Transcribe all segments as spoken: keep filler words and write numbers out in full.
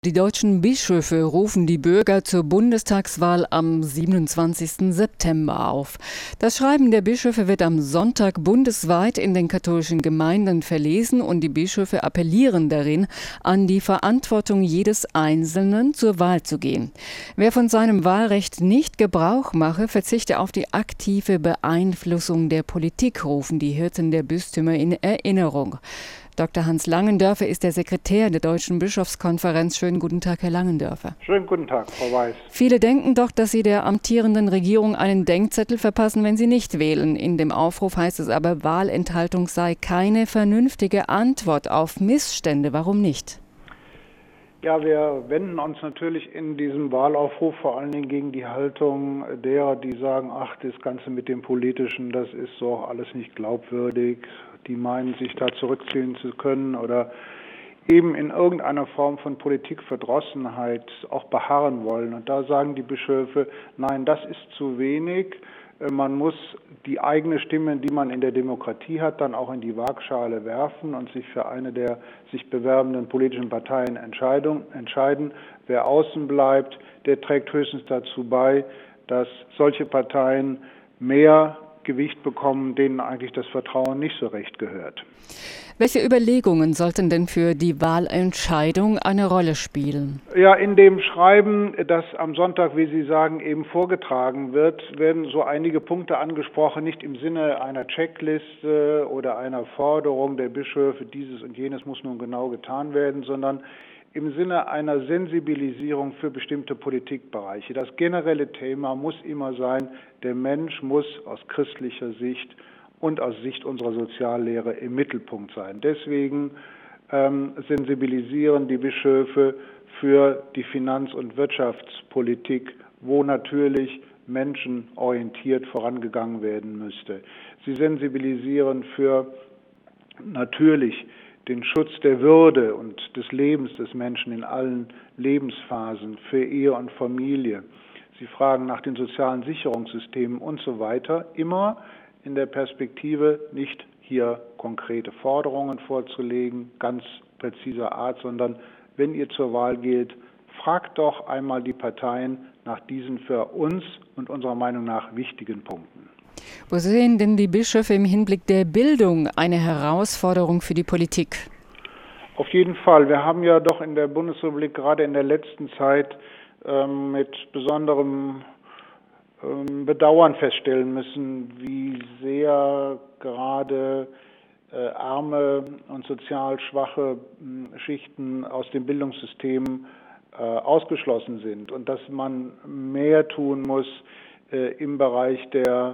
Die deutschen Bischöfe rufen die Bürger zur Bundestagswahl am siebenundzwanzigsten September auf. Das Schreiben der Bischöfe wird am Sonntag bundesweit in den katholischen Gemeinden verlesen und die Bischöfe appellieren darin an die Verantwortung jedes Einzelnen, zur Wahl zu gehen. Wer von seinem Wahlrecht nicht Gebrauch mache, verzichte auf die aktive Beeinflussung der Politik, rufen die Hirten der Bistümer in Erinnerung. Doktor Hans Langendörfer ist der Sekretär der Deutschen Bischofskonferenz. Schönen guten Tag, Herr Langendörfer. Schönen guten Tag, Frau Weiß. Viele denken doch, dass sie der amtierenden Regierung einen Denkzettel verpassen, wenn sie nicht wählen. In dem Aufruf heißt es aber, Wahlenthaltung sei keine vernünftige Antwort auf Missstände. Warum nicht? Ja, wir wenden uns natürlich in diesem Wahlaufruf vor allen Dingen gegen die Haltung derer, die sagen, ach, das Ganze mit dem Politischen, das ist so alles nicht glaubwürdig. Die meinen, sich da zurückziehen zu können oder eben in irgendeiner Form von Politikverdrossenheit auch beharren wollen. Und da sagen die Bischöfe, nein, das ist zu wenig. Man muss die eigene Stimme, die man in der Demokratie hat, dann auch in die Waagschale werfen und sich für eine der sich bewerbenden politischen Parteien entscheiden. Wer außen bleibt, der trägt höchstens dazu bei, dass solche Parteien mehr Gewicht bekommen, denen eigentlich das Vertrauen nicht so recht gehört. Welche Überlegungen sollten denn für die Wahlentscheidung eine Rolle spielen? Ja, in dem Schreiben, das am Sonntag, wie Sie sagen, eben vorgetragen wird, werden so einige Punkte angesprochen, nicht im Sinne einer Checkliste oder einer Forderung der Bischöfe, dieses und jenes muss nun genau getan werden, sondern im Sinne einer Sensibilisierung für bestimmte Politikbereiche. Das generelle Thema muss immer sein, der Mensch muss aus christlicher Sicht und aus Sicht unserer Soziallehre im Mittelpunkt sein. Deswegen ähm, sensibilisieren die Bischöfe für die Finanz- und Wirtschaftspolitik, wo natürlich menschenorientiert vorangegangen werden müsste. Sie sensibilisieren für natürlich den Schutz der Würde und des Lebens des Menschen in allen Lebensphasen, für Ehe und Familie. Sie fragen nach den sozialen Sicherungssystemen und so weiter, immer in der Perspektive, nicht hier konkrete Forderungen vorzulegen, ganz präziser Art, sondern wenn ihr zur Wahl geht, fragt doch einmal die Parteien nach diesen für uns und unserer Meinung nach wichtigen Punkten. Wo sehen denn die Bischöfe im Hinblick der Bildung eine Herausforderung für die Politik? Auf jeden Fall. Wir haben ja doch in der Bundesrepublik gerade in der letzten Zeit ähm, mit besonderem ähm, Bedauern feststellen müssen, wie sehr gerade äh, arme und sozial schwache äh, Schichten aus dem Bildungssystem äh, ausgeschlossen sind und dass man mehr tun muss äh, im Bereich der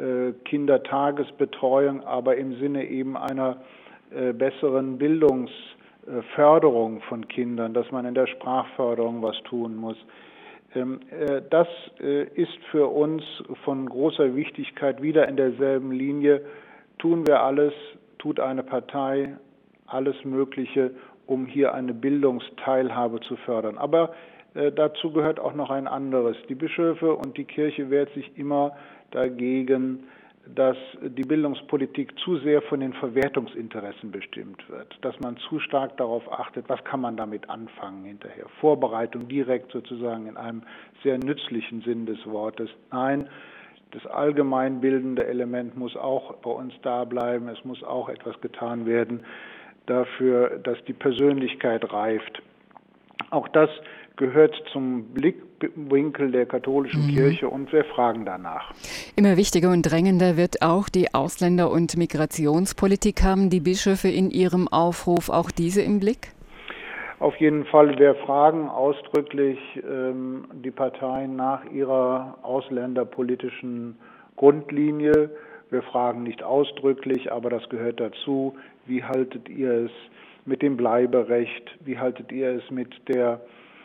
Kindertagesbetreuung, aber im Sinne eben einer äh, besseren Bildungsförderung von Kindern, dass man in der Sprachförderung was tun muss. Ähm, äh, das äh, ist für uns von großer Wichtigkeit. Wieder in derselben Linie tun wir alles, tut eine Partei alles Mögliche, um hier eine Bildungsteilhabe zu fördern. Aber äh, dazu gehört auch noch ein anderes. Die Bischöfe und die Kirche wehrt sich immer dagegen, dass die Bildungspolitik zu sehr von den Verwertungsinteressen bestimmt wird, dass man zu stark darauf achtet, was kann man damit anfangen hinterher. Vorbereitung direkt sozusagen in einem sehr nützlichen Sinn des Wortes. Nein, das allgemeinbildende Element muss auch bei uns da bleiben. Es muss auch etwas getan werden dafür, dass die Persönlichkeit reift. Auch das gehört zum Blickwinkel der katholischen mhm. Kirche und wir fragen danach. Immer wichtiger und drängender wird auch die Ausländer- und Migrationspolitik. Haben die Bischöfe in ihrem Aufruf auch diese im Blick? Auf jeden Fall. Wir fragen ausdrücklich ähm, die Parteien nach ihrer ausländerpolitischen Grundlinie. Wir fragen nicht ausdrücklich, aber das gehört dazu. Wie haltet ihr es mit dem Bleiberecht? Wie haltet ihr es mit der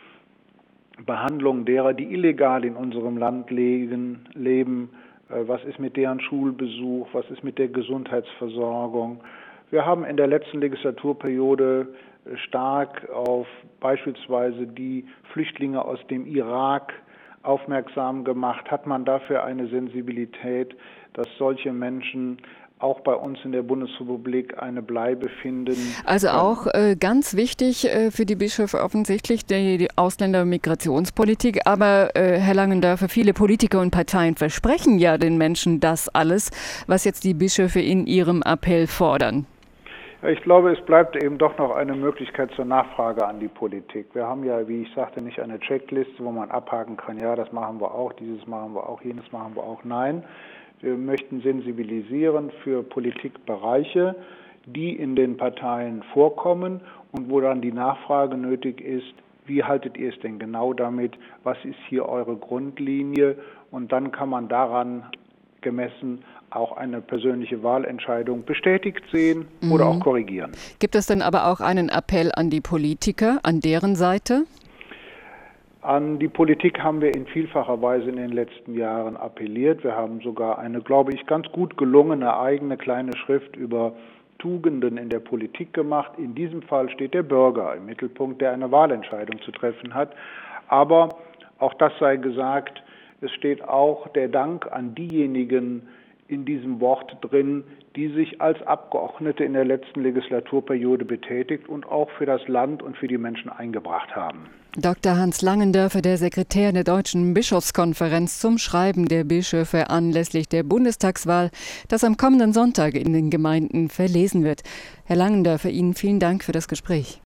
Behandlung derer, die illegal in unserem Land leben, leben? Was ist mit deren Schulbesuch? Was ist mit der Gesundheitsversorgung? Wir haben in der letzten Legislaturperiode stark auf beispielsweise die Flüchtlinge aus dem Irak aufmerksam gemacht. Hat man dafür eine Sensibilität, dass solche Menschen auch bei uns in der Bundesrepublik eine Bleibe finden. Also auch äh, ganz wichtig äh, für die Bischöfe offensichtlich die, die Ausländer- und Migrationspolitik. Aber äh, Herr Langendörfer, viele Politiker und Parteien versprechen ja den Menschen das alles, was jetzt die Bischöfe in ihrem Appell fordern. Ich glaube, es bleibt eben doch noch eine Möglichkeit zur Nachfrage an die Politik. Wir haben ja, wie ich sagte, nicht eine Checkliste, wo man abhaken kann, ja, das machen wir auch, dieses machen wir auch, jenes machen wir auch. Nein, wir möchten sensibilisieren für Politikbereiche, die in den Parteien vorkommen und wo dann die Nachfrage nötig ist, wie haltet ihr es denn genau damit, was ist hier eure Grundlinie, und dann kann man daran gemessen auch eine persönliche Wahlentscheidung bestätigt sehen mhm. oder auch korrigieren. Gibt es denn aber auch einen Appell an die Politiker, an deren Seite? An die Politik haben wir in vielfacher Weise in den letzten Jahren appelliert. Wir haben sogar eine, glaube ich, ganz gut gelungene eigene kleine Schrift über Tugenden in der Politik gemacht. In diesem Fall steht der Bürger im Mittelpunkt, der eine Wahlentscheidung zu treffen hat. Aber auch das sei gesagt, es steht auch der Dank an diejenigen in diesem Wort drin, die sich als Abgeordnete in der letzten Legislaturperiode betätigt und auch für das Land und für die Menschen eingebracht haben. Doktor Hans Langendörfer, der Sekretär der Deutschen Bischofskonferenz, zum Schreiben der Bischöfe anlässlich der Bundestagswahl, das am kommenden Sonntag in den Gemeinden verlesen wird. Herr Langendörfer, Ihnen vielen Dank für das Gespräch.